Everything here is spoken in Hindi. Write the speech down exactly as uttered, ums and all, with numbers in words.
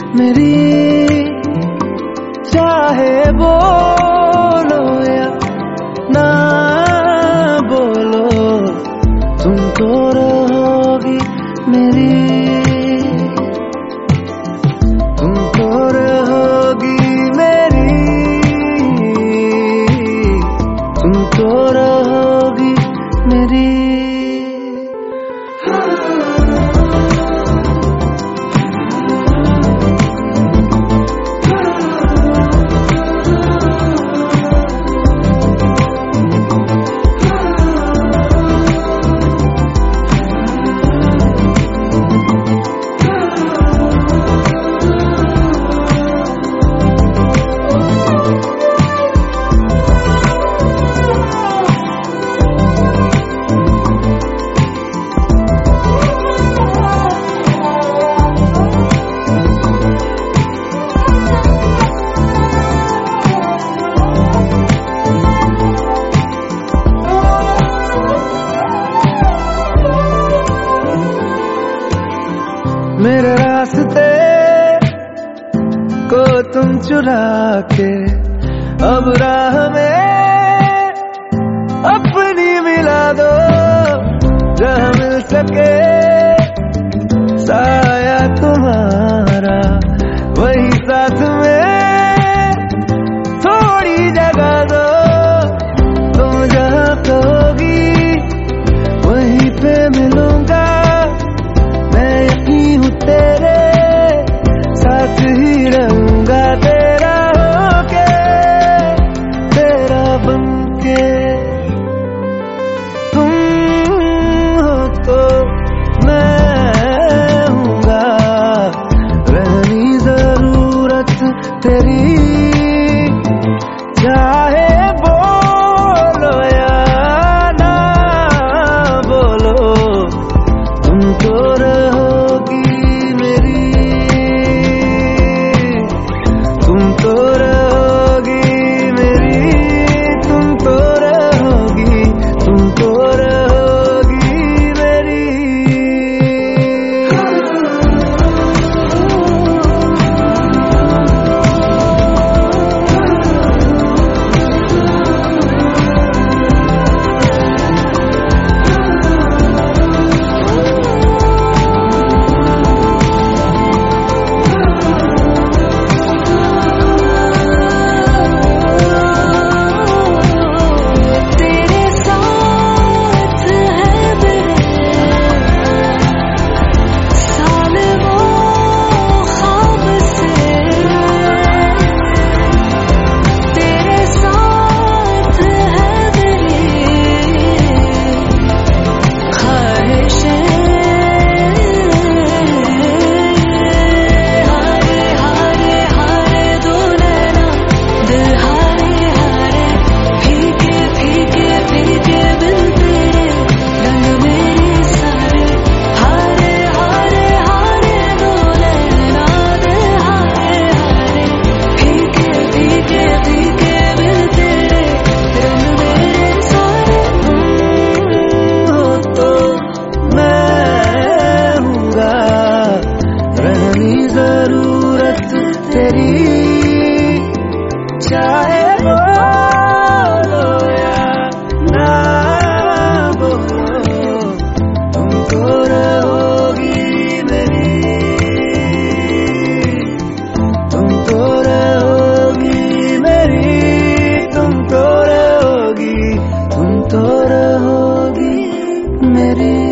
मेरी, चाहे बोलो या ना बोलो, तुम तो रहोगी मेरी, तुम तो रहोगी मेरी, तुम तो रहोगी मेरी। मेरे रास्ते को तुम चुरा के अब राह में अपनी मिला दो, जहाँ मिल सके साया तुम्हारा वही साथ में थोड़ी जगह दो, तुम जहाँ कहोगी वहीं पे मिलूंगा, तेरे साथ ही रहूंगा, तेरा होके तेरा बनके, तुम हो तो मैं हूँगा, रहनी जरूरत तेरी, चाहे बोलो या ना बोलो, तुम तो रहोगी मेरी, तुम तो रहोगी मेरी, तुम तो रहोगी, तुम तो रहोगी मेरी। जरूरत तेरी, चाहे बोलो या ना बोलो, तुम तो रहोगी मेरी, तुम तो रहोगी मेरी, तुम तो रहोगी, तुम तो रहोगी मेरी।